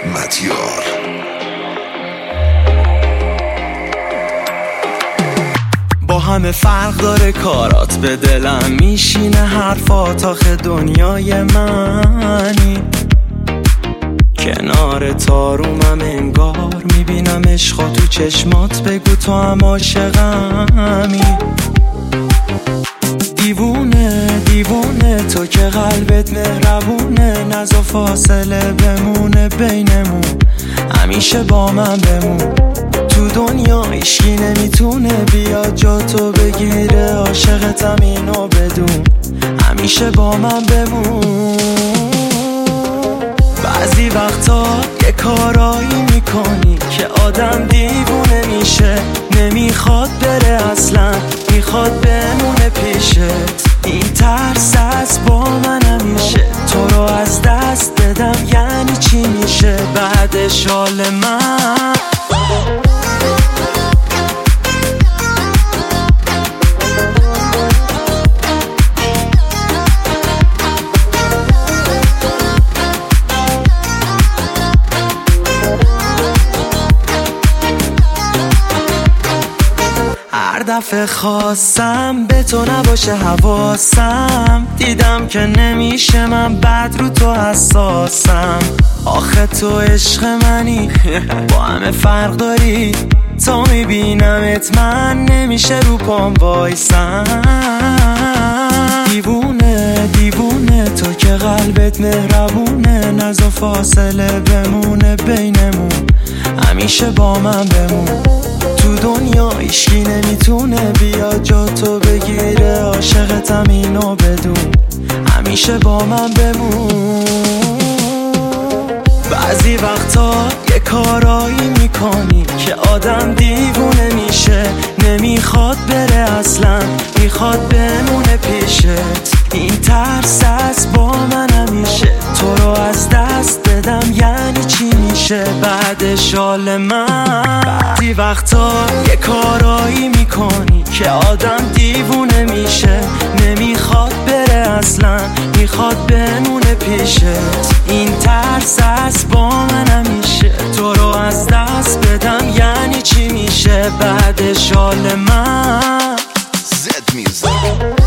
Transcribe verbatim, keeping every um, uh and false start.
مطیار. با همه فرق داره کارات، به دلم میشینه حرفات. آخه دنیای منی کنار تارومم، انگار میبینم عشقا تو چشمات. بگو تو هم عاشقمی. دیوونه دیوونه تو که قلبت مهربونه، نزا فاصله بمونه بینمون، همیشه با من بمون. تو دنیا هیچکی نمیتونه بیاد جا تو بگیره، عاشقتم اینو بدون، همیشه با من بمون. بعضی وقتا یه کارایی میکنی که آدم دیوونه میشه، نمیخواد بره اصلا، میخواد بمونه پیشت. این ترس از با من همیشه، تو رو از دست بدم یعنی چی میشه بعدش حال من؟ هر دفعه خواستم به تو نباشه حواسم، دیدم که نمیشه من بد رو تو حساسم. آخه تو عشق منی، با همه فرق داری. تا میبینمت من نمیشه رو پام وایسم. دیوونه دیوونه تو که قلبت مهربونه، نزا فاصله بمونه بینمون، همیشه با من بمون. تو دنیا هیچکی نمیتونه بیاد جا تو بگیره، عاشقتم اینو بدون، همیشه با من بمون. بعضی وقتا یه کارایی میکنی که آدم دیوونه میشه، نمیخواد بره اصلا، میخواد بمونه پیشت. این ترس از با من همیشه، تو رو از دست بدم یعنی چی میشه بعدش حال من؟ بعضی وقتا یه کارایی میکنی که آدم دیوونه میشه، نمیخواد بره اصلا، میخواد بمونه پیشت. این ترس از با من همیشه، تو رو از دست بدم یعنی چی میشه بعدش حال من؟ زد میوزیک.